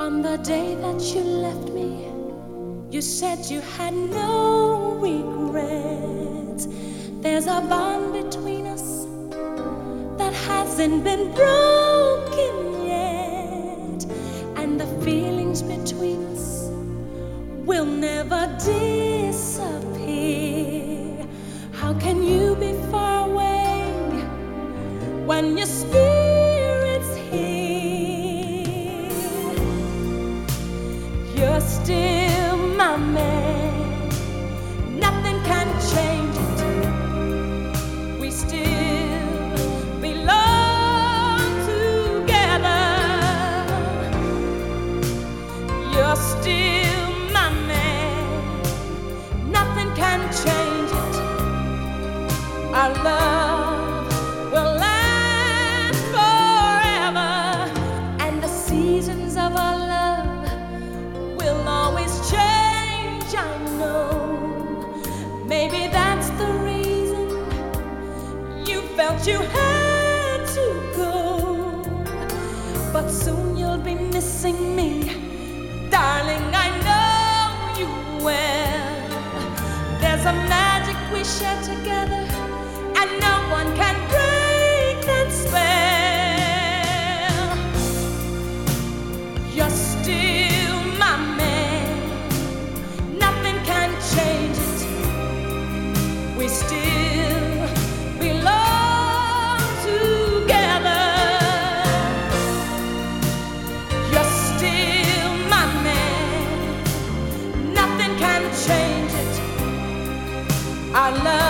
On the day that you left me, you said you had no regrets. There's a bond between us that hasn't been broken yet, and the feelings between us will never disappear. How can you be far away when your spirit's here? You're still my man, nothing can change it. We still belong together. You're still my man, nothing can change it. Our love will last forever, and the seasons of our love will always change, I know. Maybe that's the reason you felt you had to go, but soon you'll be missing me, darling, I know you will. There's a magic we share together, and no one can break that spell. You're still my man, nothing can change it. We still belong together. You're still my man, nothing can change it. Our love